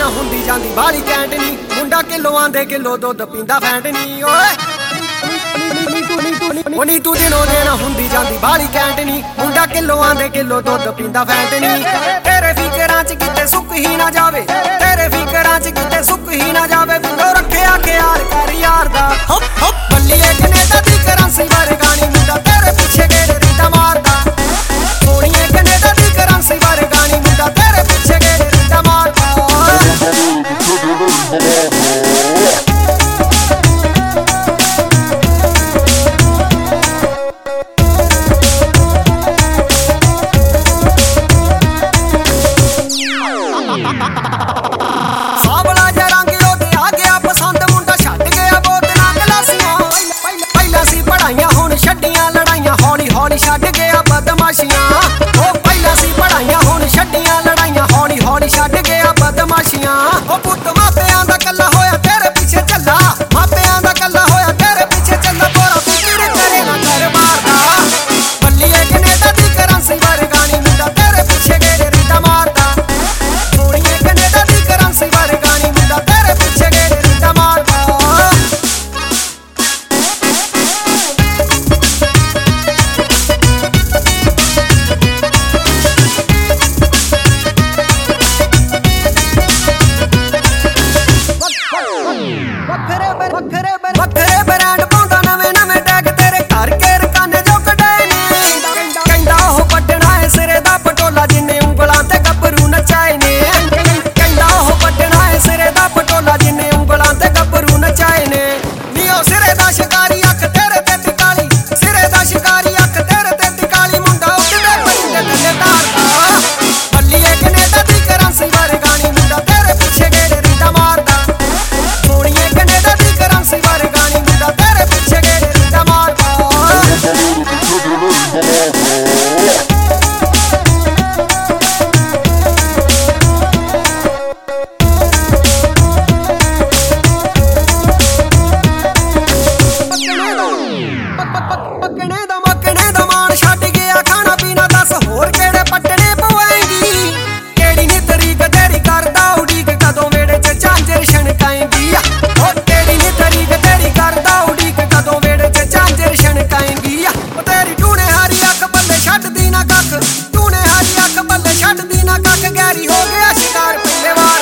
ਹੁੰਦੀ ਜਾਂਦੀ ਬਾਲੀ ਕੈਂਟ ਨੀ ਮੁੰਡਾ ਕਿਲੋਆਂ ਦੇ ਕਿਲੋ ਦੁੱਧ ਪੀਂਦਾ ਫੈਂਟ ਨੀ ਓਏ ਨੀ ਤੂੰ ਦਿਨੋਂ ਦਿਨ ਹੁੰਦੀ ਜਾਂਦੀ ਬਾਲੀ ਕੈਂਟ ਨੀ ਮੁੰਡਾ ਕਿਲੋਆਂ ਦੇ ਕਿਲੋ ਦੁੱਧ ਪੀਂਦਾ ਫੈਂਟ ਨੀ ਤੇਰੇ ਫਿਕਰਾਂ 'ਚ ਕਿਤੇ ਸੁੱਕ ਹੀ ਨਾ ਜਾਵੇ ਤੇਰੇ ਫਿਕਰਾਂ 'ਚ ਕਿਤੇ ਸੁੱਕ ਹੀ ਨਾ ਜਾਵੇ ਬਿੰਦੋ ਰੱਖਿਆ ਖਿਆਲ ਕਰ ਯਾਰ ਦਾ ਬੱਲੀਏ ਕੈਨੇਡਾ ਦੀ ਕਰੰਸੀ ਵਰਗਾਣੀ ਮੁੰਡਾ ਤੇਰੇ ਪਿੱਛੇ ਗੇੜੇ ਰੀਤਾ ਮਾਰਦਾ ਸੋਹਣੀਏ ਕੈਨੇਡਾ ਦੀ ਕਰੰਸੀ ਵਰਗਾਣੀ ਮੁੰਡਾ ਤੇਰੇ ਪਿੱਛੇ ਗੇੜੇ ਰੀਤਾ ਮਾਰਦਾ ਸਾਵਲਾ ਜਿਹਾ ਰੰਗ ਉਹਦੇ ਆ ਗਿਆ ਪਸੰਦ ਮੁੰਡਾ ਛੱਡ ਗਿਆ ਬੋਤਲਾਂ ਗਲਾਸੀਆਂ ਪਹਿਲਾਂ ਸੀ ਪੜਾਈਆਂ ਹੁਣ ਛੱਡੀਆਂ ਲੜਾਈਆਂ ਹੌਲੀ ਹੌਲੀ ਛੱਡ ਗਿਆ ਬਦਮਾਸ਼ੀਆਂ ਉਹ ਪਹਿਲਾਂ ਸੀ ਪੜਾਈਆਂ ਹੁਣ ਛੱਡੀਆਂ ਲੜਾਈਆਂ ਹੌਲੀ ਹੌਲੀ ਛੱਡ ਗਿਆ ਬਦਮਾਸ਼ੀਆਂ ਉਹ ਪੁੱਤ ਮਾਪਿਆਂ ਦਾ ਕੱਲਾ ਹੋਇਆ ਤੇਰੇ ਪਿੱਛੇ ਚੱਲਾ ਮਾਪਿਆਂ ਦਾ ਕੱਲਾ ਹੋਇਆ ਤੇਰੇ ਪਿੱਛੇ ਚੱਲਾ ਤੋਰਾ ਫਿਕਰ ਕਰੇ ਨਾ ਕਰ ਮਾਰਦਾ ਬੱਲੀਏ ਕੈਨੇਡਾ ਦੀ ਕਰੰਸੀ ਵਰਗਾਣੀ ਮੁੰਡਾ ਤੇਰੇ ਪਿੱਛੇ ਗੇੜੇ ਰੀਤਾ ਮਾਰਦਾ ਸੋਹਣੀਏ ਕੈਨੇਡਾ ਦੀ ਕਰੰਸੀ ਵਰਗਾਣੀ ਮੁੰਡਾ ਤੇਰੇ ਪਿੱਛੇ ਗੇੜੇ ਰੀਤਾ ਮਾਰਦਾ ਵੱਖਰੇ ਬ੍ਰਾਂਡ ਪਾਉਂਦਾ ਨਵੇਂ ਨਵੇਂ ਟੈਗ ਤੇਰੇ ਘਰ ਕੇ ਰਕਾਨੇ ਜੋ ਕਢਾਏ ਨੇ ਕਹਿੰਦਾ ਉਹ ਪੱਟਣਾ ਏ ਸਿਰੇ ਦਾ ਪਟੋਲਾ ਜਿੰਨੇ ਉਂਗਲਾਂ ਤੇ ਗੱਭਰੂ ਨਚਾਏ ਨੇ ਕਹਿੰਦਾ ਉਹ ਪੱਟਣਾ ਏ ਸਿਰੇ ਦਾ ਪਟੋਲਾ ਜਿੰਨੇ ਉਂਗਲਾਂ ਤੇ ਗੱਭਰੂ ਨਚਾਏ ਨੇ ਨੀ ਉਹ ਸਿਰੇ ਦਾ ਸ਼ਿਕਾਰੀ ਅੱਖ ਤੇਰੇ ਤੇ ਟਿਕਾਲੀ ਸਿਰੇ ਦਾ ਸ਼ਿਕਾਰੀ ਅੱਖ ਤੇਰੇ ਤੇ ਟਿਕਾਲੀ ਮੁੰਡਾ ਉੱਡਦੇ ਪੱਟੇ ਥੱਲੇ ਤਾਰਦਾ ਬੱਲੀਏ ਕੈਨੇਡਾ ਦੀ ਕਰੰਸੀ ਵਰਗਾਣੀ ਮੁੰਡਾ ਤੇਰੇ ਪਿੱਛੇ ਗੇੜੇ ਰੀਤਾ ਮਾਰਦਾ ਸੋਹਣੀਏ ਕੈਨੇਡਾ ਦੀ ਕਰੰਸੀ ਵਰਗਾਣੀ ਮੁੰਡਾ ਤੇਰੇ ਪਿੱਛੇ ਗੇੜੇ ਰੀਤਾ ਮਾਰਦਾ ਮੱਕਣੇ ਦਾ ਮਾਣ ਛੱਡ ਗਿਆ ਖਾਣਾ ਪੀਣਾ ਦੱਸ ਹੋਰ ਕਿਹੜੇ ਪੱਟਣੇ ਪਵਾਏਂਗੀ ਕਿਹੜੀ ਨੀ ਤਰੀਕ ਤੇਰੀ ਕਰਦਾ ਉਡੀਕ ਕਦੋਂ ਵੇੜੇ 'ਚ ਝਾਂਜਰ ਛਣਕਾਏਂਗੀ ਉਹ ਕਿਹੜੀ ਨੀ ਤਰੀਕ ਤੇਰੀ ਕਰਦਾ ਉਡੀਕ ਕਦੋਂ ਵੇੜੇ 'ਚ ਝਾਂਜਰ ਛਣਕਾਏਂਗੀ ਉਹ ਤੇਰੀ ਟੂਣੇ ਹਾਰੀ ਅੱਖ ਪੱਲੇ ਛੱਡਦੀ ਨਾ ਕੱਖ ਟੂਣੇ ਹਾਰੀ ਅੱਖ ਪੱਲੇ ਛੱਡਦੀ ਨਾ ਕੱਖ ਗੈਰੀ ਹੋ ਗਿਆ ਸ਼ਿਕਾਰ ਪਹਿਲੇ ਵਾਰ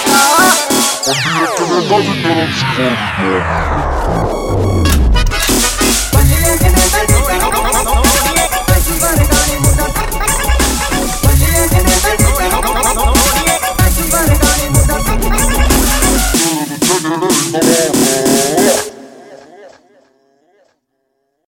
ਦਾ